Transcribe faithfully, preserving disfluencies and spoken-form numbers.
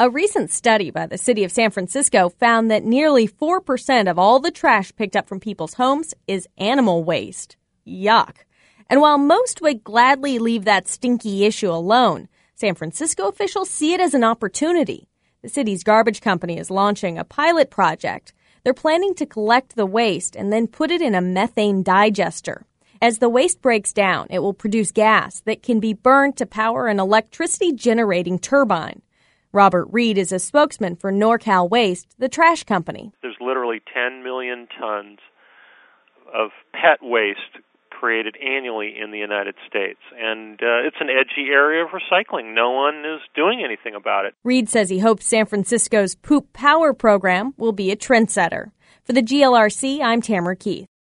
A recent study by the city of San Francisco found that nearly four percent of all the trash picked up from people's homes is animal waste. Yuck. And while most would gladly leave that stinky issue alone, San Francisco officials see it as an opportunity. The city's garbage company is launching a pilot project. They're planning to collect the waste and then put it in a methane digester. As the waste breaks down, it will produce gas that can be burned to power an electricity-generating turbine. Robert Reed is a spokesman for NorCal Waste, the trash company. There's literally ten million tons of pet waste created annually in the United States, and uh, it's an edgy area of recycling. No one is doing anything about it. Reed says he hopes San Francisco's Poop Power program will be a trendsetter. For the G L R C, I'm Tamara Keith.